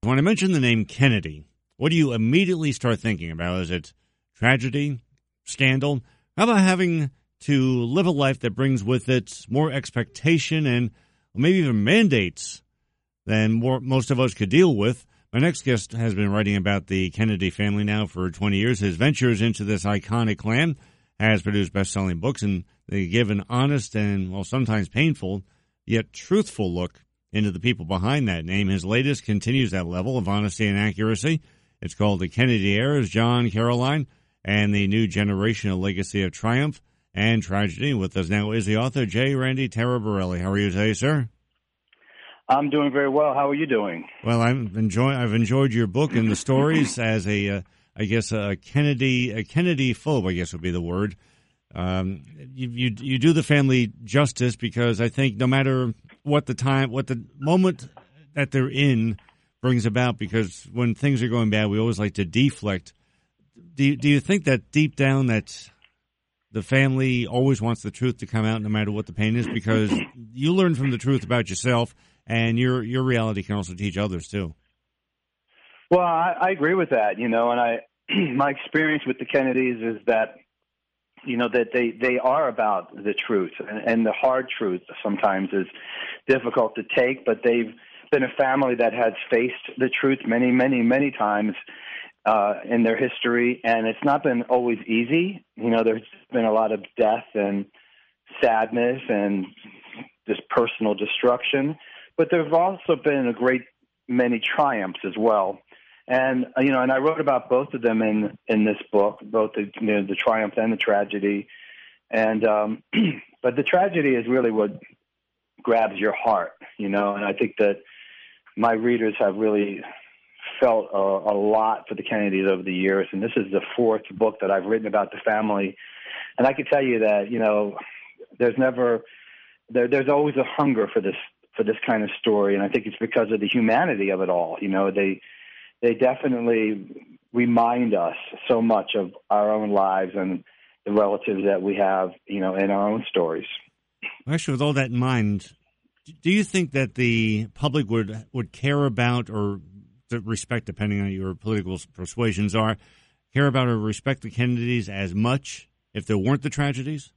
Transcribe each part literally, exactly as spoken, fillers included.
When I mention the name Kennedy, what do you immediately start thinking about? Is it tragedy, scandal? How about having to live a life that brings with it more expectation and maybe even mandates than more, most of us could deal with? My next guest has been writing about the Kennedy family now for twenty years. His ventures into this iconic clan has produced best-selling books, and they give an honest and, well, sometimes painful, yet truthful look into the people behind that name. His latest continues that level of honesty and accuracy. It's called The Kennedy Heirs, John, Caroline, and the New Generation, A Legacy of Triumph and Tragedy. With us now is the author, J. Randy Taraborelli. How are you today, sir? I'm doing very well. How are you doing? Well, I've enjoyed, I've enjoyed your book and the stories as a, uh, I guess, a Kennedy, a Kennedy phobe, I guess would be the word. Um, you, you, you do the family justice because I think no matter what the time, what the moment that they're in brings about, because when things are going bad, we always like to deflect. Do you, do you think that deep down that the family always wants the truth to come out no matter what the pain is? Because you learn from the truth about yourself, and your your reality can also teach others too. Well, I, I agree with that, you know, and I my experience with the Kennedys is that, you know, that they, they are about the truth, and, and the hard truth sometimes is difficult to take, but they've been a family that has faced the truth many, many, many times uh, in their history, and it's not been always easy. You know, there's been a lot of death and sadness and just personal destruction, but there have also been a great many triumphs as well. And, you know, and I wrote about both of them in, in this book, both the, you know, the triumph and the tragedy. And, um, but the tragedy is really what grabs your heart, you know, and I think that my readers have really felt a, a lot for the Kennedys over the years. And this is the fourth book that I've written about the family. And I can tell you that, you know, there's never, there, there's always a hunger for this, for this kind of story. And I think it's because of the humanity of it all. You know, they, They definitely remind us so much of our own lives and the relatives that we have, you know, in our own stories. Actually, with all that in mind, do you think that the public would would care about or respect, depending on your political persuasions are, care about or respect the Kennedys as much if there weren't the tragedies?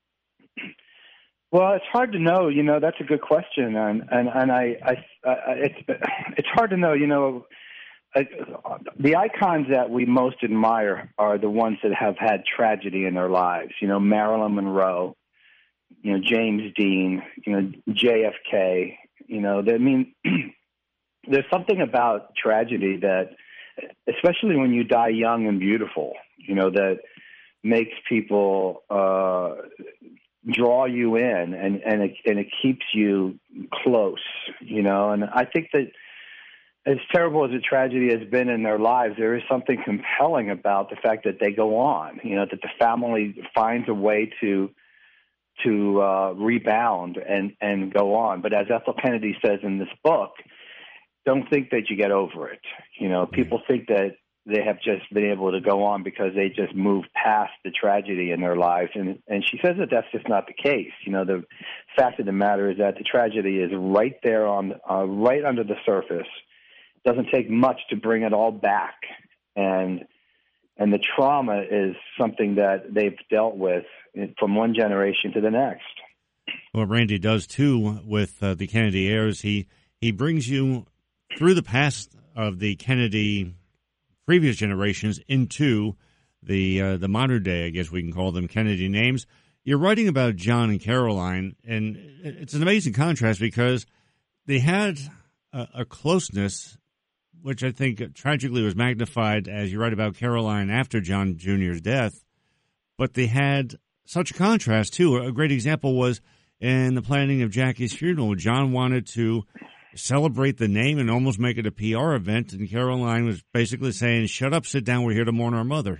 Well, it's hard to know. You know, that's a good question, and and, and I, I, I it's it's hard to know. You know. Uh, the icons that we most admire are the ones that have had tragedy in their lives. You know, Marilyn Monroe, you know, James Dean, you know, J F K. You know, they, I mean, there's something about tragedy that, especially when you die young and beautiful, you know, that makes people uh, draw you in, and and it, and it keeps you close. You know, and I think that, as terrible as the tragedy has been in their lives, there is something compelling about the fact that they go on, you know, that the family finds a way to to uh, rebound and, and go on. But as Ethel Kennedy says in this book, don't think that you get over it. You know, people think that they have just been able to go on because they just moved past the tragedy in their lives. And, and she says that that's just not the case. You know, the fact of the matter is that the tragedy is right there on, uh, right under the surface. Doesn't take much to bring it all back, and and the trauma is something that they've dealt with from one generation to the next. Well, Randy does too with uh, the Kennedy heirs. He he brings you through the past of the Kennedy previous generations into the uh, the modern day, I guess we can call them Kennedy names. You're writing about John and Caroline, and it's an amazing contrast because they had a, a closeness, which I think tragically was magnified as you write about Caroline after John Junior's death. But they had such a contrast, too. A great example was in the planning of Jackie's funeral. John wanted to celebrate the name and almost make it a P R event, and Caroline was basically saying, shut up, sit down, we're here to mourn our mother.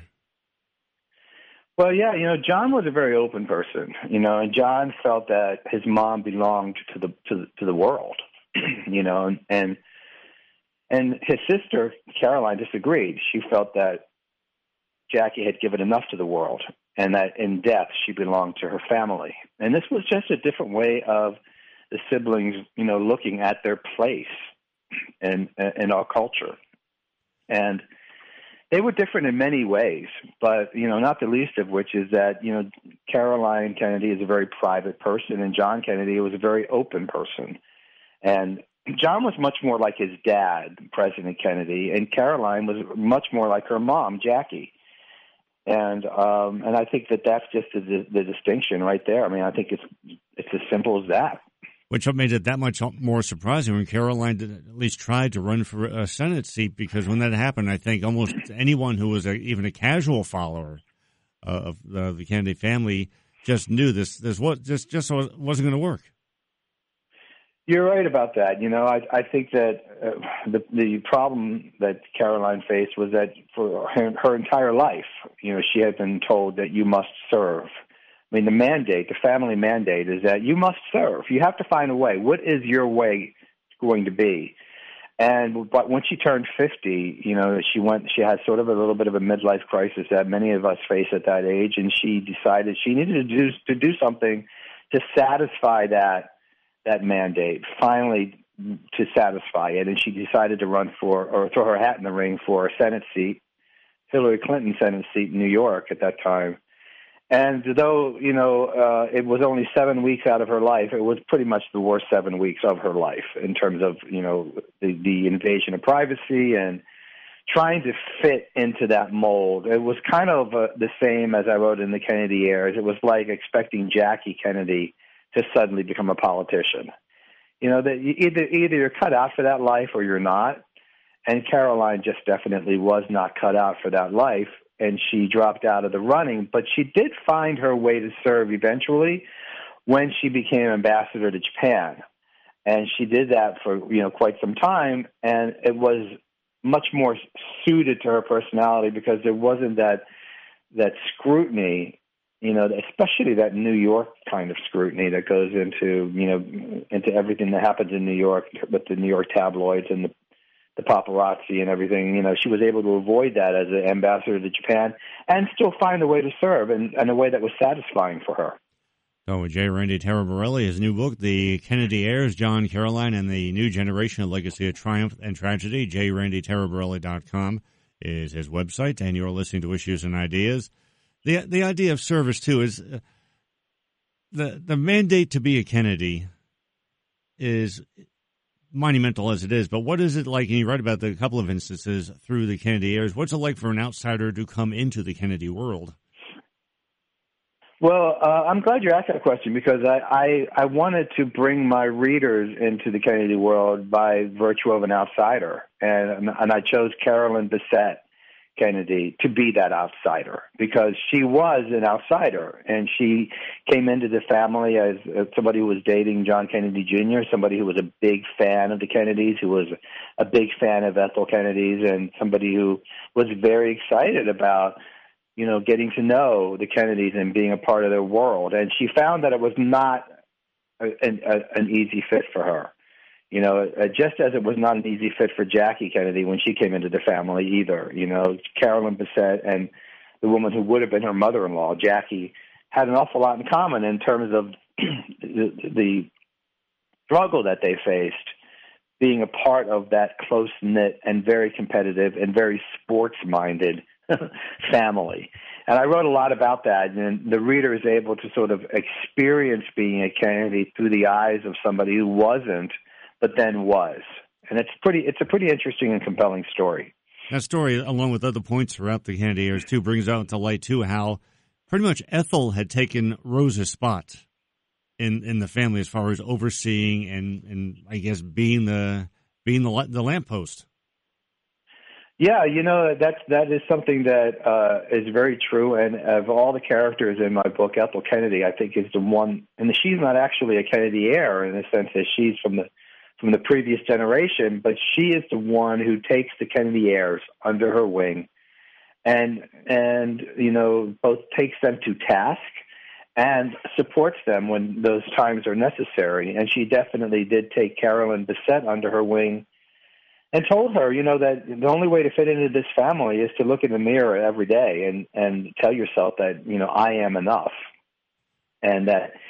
Well, yeah, you know, John was a very open person, you know, and John felt that his mom belonged to the to the, to the world, you know, and, and And his sister, Caroline, disagreed. She felt that Jackie had given enough to the world and that in death she belonged to her family. And this was just a different way of the siblings, you know, looking at their place in in our culture, and they were different in many ways. But you know, not the least of which is that you know Caroline Kennedy is a very private person, and John Kennedy was a very open person, and John was much more like his dad, President Kennedy, and Caroline was much more like her mom, Jackie. And um, and I think that that's just the, the distinction right there. I mean, I think it's it's as simple as that. Which made it that much more surprising when Caroline did, at least tried to run for a Senate seat, because when that happened, I think almost anyone who was a, even a casual follower uh, of the, the Kennedy family just knew this this what just just wasn't going to work. You're right about that. You know, I, I think that uh, the the problem that Caroline faced was that for her, her entire life, you know, she had been told that you must serve. I mean, the mandate, the family mandate, is that you must serve. You have to find a way. What is your way going to be? And but when she turned fifty, you know, she went. She had sort of a little bit of a midlife crisis that many of us face at that age, and she decided she needed to do to do something to satisfy that. that mandate, finally to satisfy it, and she decided to run for, or throw her hat in the ring for a Senate seat, Hillary Clinton Senate seat in New York at that time. And though, you know, uh, it was only seven weeks out of her life, it was pretty much the worst seven weeks of her life in terms of, you know, the, the invasion of privacy and trying to fit into that mold. It was kind of uh, the same as I wrote in the Kennedy Heirs. It was like expecting Jackie Kennedy to suddenly become a politician. You know, that either either you're cut out for that life or you're not. And Caroline just definitely was not cut out for that life, and she dropped out of the running. But she did find her way to serve eventually when she became ambassador to Japan. And she did that for, you know, quite some time, and it was much more suited to her personality because there wasn't that that scrutiny, you know, especially that New York kind of scrutiny that goes into, you know, into everything that happens in New York with the New York tabloids and the, the paparazzi and everything. You know, she was able to avoid that as an ambassador to Japan and still find a way to serve in, in a way that was satisfying for her. So with J. Randy Taraborrelli, his new book, The Kennedy Heirs, John, Caroline, and the New Generation, A Legacy of Triumph and Tragedy, j randy taraborrelli dot com is his website, and you're listening to Issues and Ideas. The the idea of service, too, is uh, the the mandate to be a Kennedy is monumental as it is, but what is it like, and you write about the, a couple of instances through the Kennedy heirs, what's it like for an outsider to come into the Kennedy world? Well, uh, I'm glad you asked that question because I, I, I wanted to bring my readers into the Kennedy world by virtue of an outsider, and and I chose Carolyn Bessette Kennedy to be that outsider because she was an outsider, and she came into the family as, as somebody who was dating John Kennedy Junior, somebody who was a big fan of the Kennedys, who was a big fan of Ethel Kennedy's, and somebody who was very excited about, you know, getting to know the Kennedys and being a part of their world. And she found that it was not a, a, an easy fit for her. You know, just as it was not an easy fit for Jackie Kennedy when she came into the family either. You know, Carolyn Bessette and the woman who would have been her mother-in-law, Jackie, had an awful lot in common in terms of the, the struggle that they faced being a part of that close-knit and very competitive and very sports-minded family. And I wrote a lot about that, and the reader is able to sort of experience being a Kennedy through the eyes of somebody who wasn't, but then was. And it's pretty. It's a pretty interesting and compelling story. That story, along with other points throughout the Kennedy years, too, brings out to light, too, how pretty much Ethel had taken Rose's spot in in the family as far as overseeing and, and I guess, being the being the the lamppost. Yeah, you know, that's, that is something that uh, is very true. And of all the characters in my book, Ethel Kennedy, I think, is the one, and she's not actually a Kennedy heir in the sense that she's from the from the previous generation, but she is the one who takes the Kennedy heirs under her wing and, and you know, both takes them to task and supports them when those times are necessary. And she definitely did take Carolyn Bessette under her wing and told her, you know, that the only way to fit into this family is to look in the mirror every day and, and tell yourself that, you know, I am enough. And that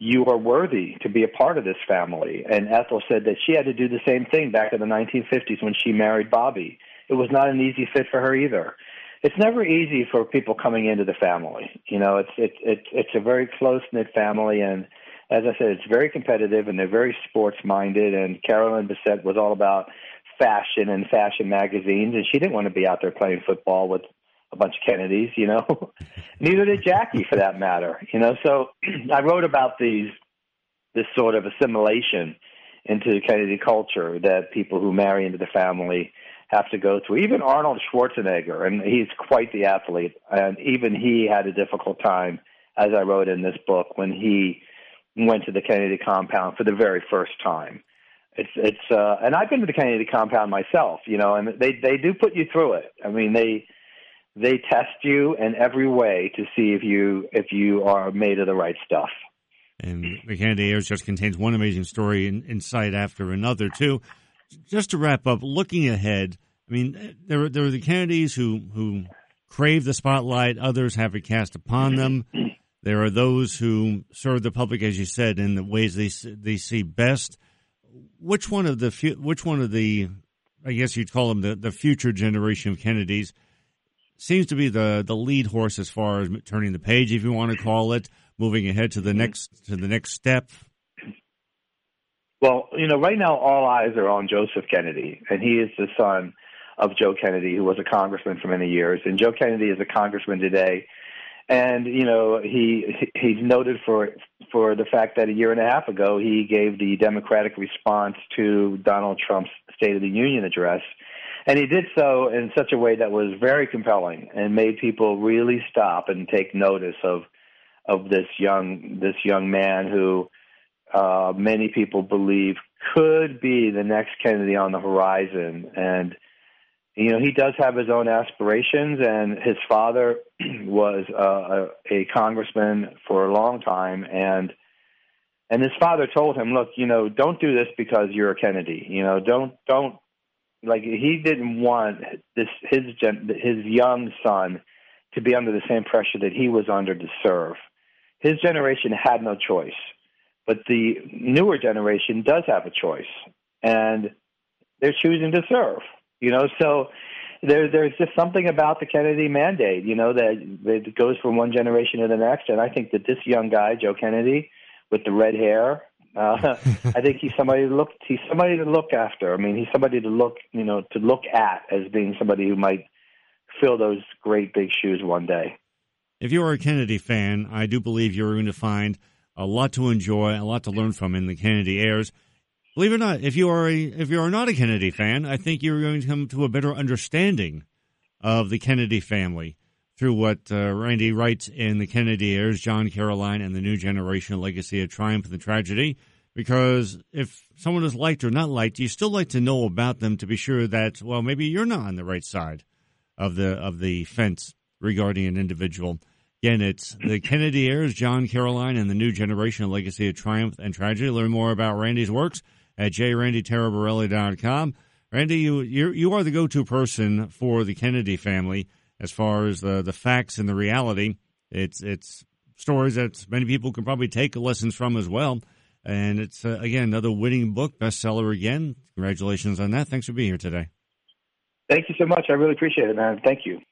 you are worthy to be a part of this family. And Ethel said that she had to do the same thing back in the nineteen fifties when she married Bobby. It was not an easy fit for her either. It's never easy for people coming into the family. You know, it's it's it's it's a very close-knit family, and as I said, it's very competitive, and they're very sports-minded, and Carolyn Bessette was all about fashion and fashion magazines, and she didn't want to be out there playing football with a bunch of Kennedys, you know. Neither did Jackie, for that matter, you know. So I wrote about these this sort of assimilation into Kennedy culture that people who marry into the family have to go through. Even Arnold Schwarzenegger, and he's quite the athlete, and even he had a difficult time, as I wrote in this book, when he went to the Kennedy compound for the very first time. It's it's uh, and I've been to the Kennedy compound myself, you know, and they they do put you through it. I mean, they they test you in every way to see if you if you are made of the right stuff. And the Kennedy Heirs just contains one amazing story in, in sight after another, too. Just to wrap up, looking ahead, I mean, there there are the Kennedys who who crave the spotlight. Others have it cast upon them. There are those who serve the public, as you said, in the ways they they see best. Which one of the which one of the, I guess you'd call them the, the future generation of Kennedys, seems to be the, the lead horse as far as turning the page, if you want to call it, moving ahead to the next to the next step? Well, you know, right now all eyes are on Joseph Kennedy, and he is the son of Joe Kennedy, who was a congressman for many years. And Joe Kennedy is a congressman today. And, you know, he he's noted for for the fact that a year and a half ago he gave the Democratic response to Donald Trump's State of the Union address. And he did so in such a way that was very compelling and made people really stop and take notice of of this young this young man who uh, many people believe could be the next Kennedy on the horizon. And you know, he does have his own aspirations, and his father was uh, a, a congressman for a long time, and and his father told him, "Look, you know, don't do this because you're a Kennedy. You know, don't don't like." He didn't want this his his young son to be under the same pressure that he was under to serve. His generation had no choice, but the newer generation does have a choice, and they're choosing to serve. You know, so there, there's just something about the Kennedy mandate, you know, that, that goes from one generation to the next. And I think that this young guy, Joe Kennedy, with the red hair, uh, I think he's somebody to look. He's somebody to look after. I mean, he's somebody to look, you know, to look at as being somebody who might fill those great big shoes one day. If you're a Kennedy fan, I do believe you're going to find a lot to enjoy, a lot to learn from in the Kennedy Heirs. Believe it or not, if you are a, if you are not a Kennedy fan, I think you're going to come to a better understanding of the Kennedy family through what uh, Randy writes in The Kennedy Heirs, John Caroline and the New Generation, Legacy of Triumph and the Tragedy. Because if someone is liked or not liked, you still like to know about them to be sure that, well, maybe you're not on the right side of the of the fence regarding an individual. Again, it's The Kennedy Heirs, John Caroline and the New Generation, Legacy of Triumph and Tragedy. Learn more about Randy's works at j randy taraborelli dot com. Randy, you you you are the go-to person for the Kennedy family as far as the, the facts and the reality. It's it's stories that many people can probably take lessons from as well. And it's, uh, again, another winning book, bestseller again. Congratulations on that. Thanks for being here today. Thank you so much. I really appreciate it, man. Thank you.